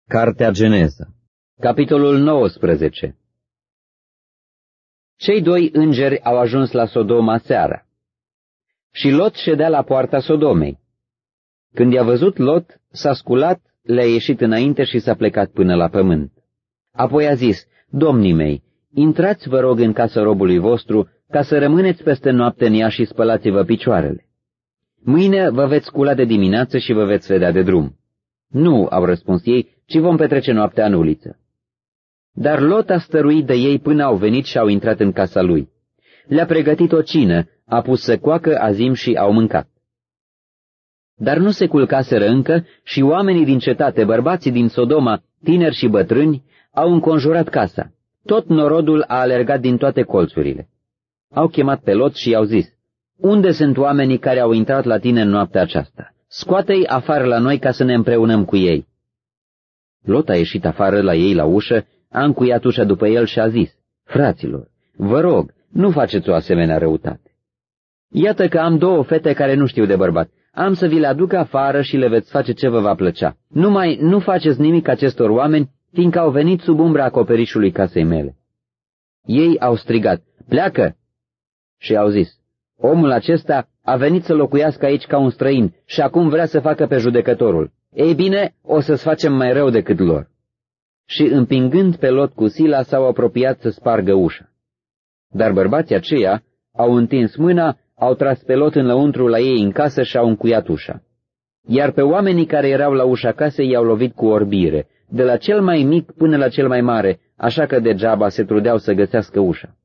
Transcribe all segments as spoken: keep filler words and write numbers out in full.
Cartea Geneza, capitolul nouăsprezece. Cei doi îngeri au ajuns la Sodoma seara. Și Lot ședea la poarta Sodomei. Când i-a văzut Lot, s-a sculat, le-a ieșit înainte și s-a plecat până la pământ. Apoi a zis: Domnii mei, intrați vă rog în casa robului vostru, ca să rămâneți peste noapte în ea și spălați-vă picioarele. Mâine vă veți scula de dimineață și vă veți vedea de drum. Nu, au răspuns ei, ci vom petrece noaptea în uliță. Dar Lot a stăruit de ei până au venit și au intrat în casa lui. Le-a pregătit o cină, a pus să coacă azim și au mâncat. Dar nu se culcaseră încă și oamenii din cetate, bărbații din Sodoma, tineri și bătrâni, au înconjurat casa. Tot norodul a alergat din toate colțurile. Au chemat pe Lot și i-au zis: Unde sunt oamenii care au intrat la tine în noaptea aceasta? Scoate-i afară la noi ca să ne împreunăm cu ei. Lot a ieșit afară la ei la ușă, a încuiat ușa după el și a zis: Fraților, vă rog, nu faceți o asemenea răutate. Iată că am două fete care nu știu de bărbat. Am să vi le aduc afară și le veți face ce vă va plăcea. Numai nu faceți nimic acestor oameni, fiindcă au venit sub umbra acoperișului casei mele. Ei au strigat: Pleacă! Și au zis: Omul acesta a venit să locuiască aici ca un străin și acum vrea să facă pe judecătorul. Ei bine, o să-ți facem mai rău decât lor. Și împingând pe Lot cu sila, s-au apropiat să spargă ușa. Dar bărbații aceia au întins mâna, au tras pe Lot înăuntru la ei în casă și au încuiat ușa. Iar pe oamenii care erau la ușa casei i-au lovit cu orbire, de la cel mai mic până la cel mai mare, așa că degeaba se trudeau să găsească ușa.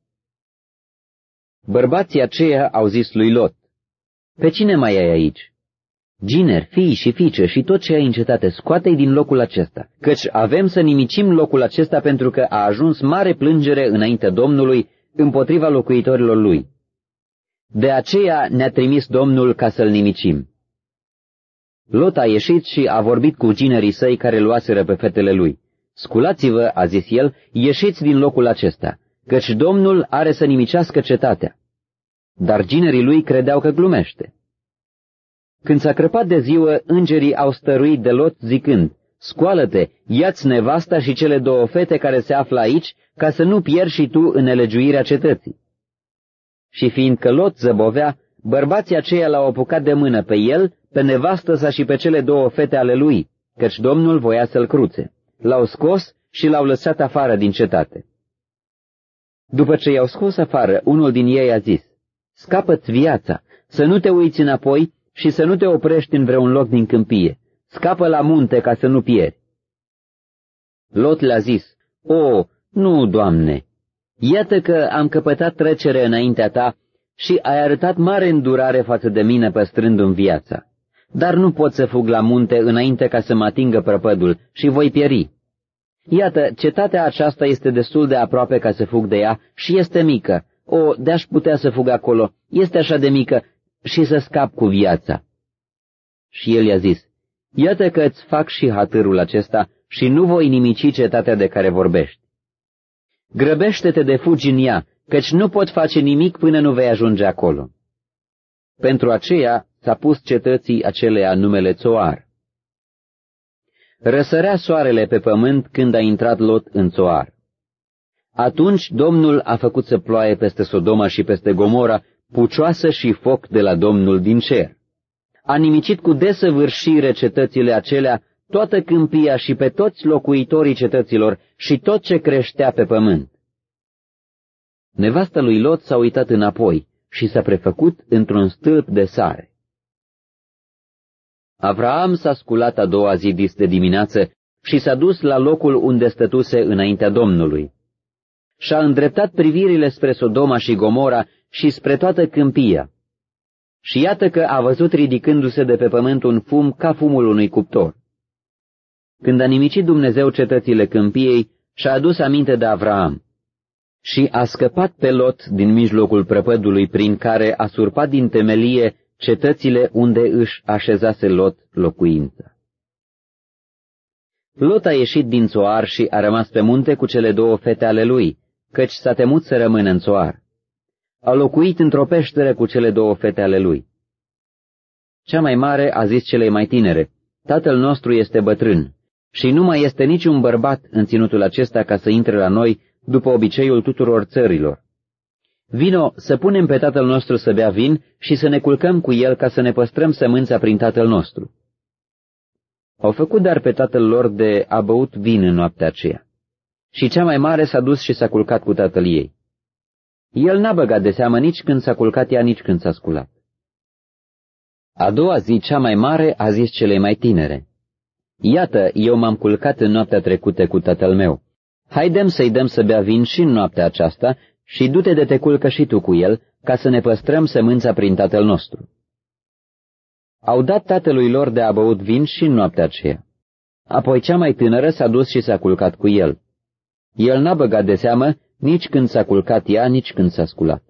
Bărbații aceia au zis lui Lot: Pe cine mai ai aici? Gineri, fii și fiice și tot ce ai în cetate, scoate-i din locul acesta, căci avem să nimicim locul acesta pentru că a ajuns mare plângere înainte Domnului împotriva locuitorilor lui. De aceea ne-a trimis Domnul ca să-l nimicim. Lot a ieșit și a vorbit cu ginerii săi care luaseră pe fetele lui. Sculați-vă, a zis el, ieșiți din locul acesta, căci Domnul are să nimicească cetatea. Dar ginerii lui credeau că glumește. Când s-a crăpat de ziua, îngerii au stăruit de Lot zicând: Scoală-te, ia-ți nevasta și cele două fete care se află aici, ca să nu pierzi și tu în nelegiuirea cetății. Și fiindcă Lot zăbovea, bărbații aceia l-au apucat de mână pe el, pe nevastă sa și pe cele două fete ale lui, căci Domnul voia să-l cruțe. L-au scos și l-au lăsat afară din cetate. După ce i-au scos afară, unul din ei a zis: Scapă-ți viața, să nu te uiți înapoi și să nu te oprești în vreun loc din câmpie. Scapă la munte ca să nu pieri. Lot le-a zis: O, nu, Doamne! Iată că am căpătat trecere înaintea ta și ai arătat mare îndurare față de mine păstrându-mi viața. Dar nu pot să fug la munte înainte ca să mă atingă prăpădul și voi pieri. Iată, cetatea aceasta este destul de aproape ca să fug de ea și este mică. O, de-aș putea să fug acolo, este așa de mică și să scap cu viața. Și el i-a zis: Iată că îți fac și hatârul acesta și nu voi nimici cetatea de care vorbești. Grăbește-te de fugi în ea, căci nu pot face nimic până nu vei ajunge acolo. Pentru aceea s-a pus cetății aceleia numele Țoar. Răsărea soarele pe pământ când a intrat Lot în Țoar. Atunci Domnul a făcut să ploaie peste Sodoma și peste Gomora pucioasă și foc de la Domnul din cer. A nimicit cu desăvârșire cetățile acelea, toată câmpia și pe toți locuitorii cetăților și tot ce creștea pe pământ. Nevasta lui Lot s-a uitat înapoi și s-a prefăcut într-un stâlp de sare. Avraam s-a sculat a doua zi dis de dimineață și s-a dus la locul unde stătuse înaintea Domnului. Și-a îndreptat privirile spre Sodoma și Gomora și spre toată câmpia. Și iată că a văzut ridicându-se de pe pământ un fum ca fumul unui cuptor. Când a nimicit Dumnezeu cetățile câmpiei, și-a adus aminte de Avraam și a scăpat pe Lot din mijlocul prăpădului prin care a surpat din temelie cetățile unde își așezase Lot locuința. Lot a ieșit din Țoar și a rămas pe munte cu cele două fete ale lui, căci s-a temut să rămână în Țoar. A locuit într-o peșteră cu cele două fete ale lui. Cea mai mare a zis celei mai tinere: Tatăl nostru este bătrân și nu mai este niciun bărbat în ținutul acesta ca să intre la noi după obiceiul tuturor țărilor. Vino să punem pe tatăl nostru să bea vin și să ne culcăm cu el ca să ne păstrăm sămânța prin tatăl nostru. Au făcut dar pe tatăl lor de a băut vin în noaptea aceea. Și cea mai mare s-a dus și s-a culcat cu tatăl ei. El n-a băgat de seamă nici când s-a culcat ea, nici când s-a sculat. A doua zi, cea mai mare a zis celei mai tinere: Iată, eu m-am culcat în noaptea trecută cu tatăl meu. Haidem să-i dăm să bea vin și în noaptea aceasta și du-te de te culcă și tu cu el, ca să ne păstrăm sămânța prin tatăl nostru. Au dat tatălui lor de a băut vin și în noaptea aceea. Apoi cea mai tânără s-a dus și s-a culcat cu el. El n-a băgat de seamă nici când s-a culcat ea, nici când s-a sculat.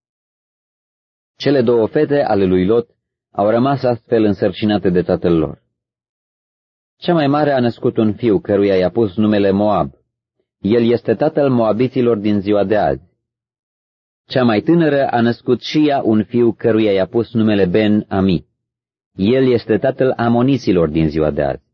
Cele două fete ale lui Lot au rămas astfel însărcinate de tatăl lor. Cea mai mare a născut un fiu, căruia i-a pus numele Moab. El este tatăl moabiților din ziua de azi. Cea mai tânără a născut și ea un fiu, căruia i-a pus numele Ben-Ami. El este tatăl amoniților din ziua de azi.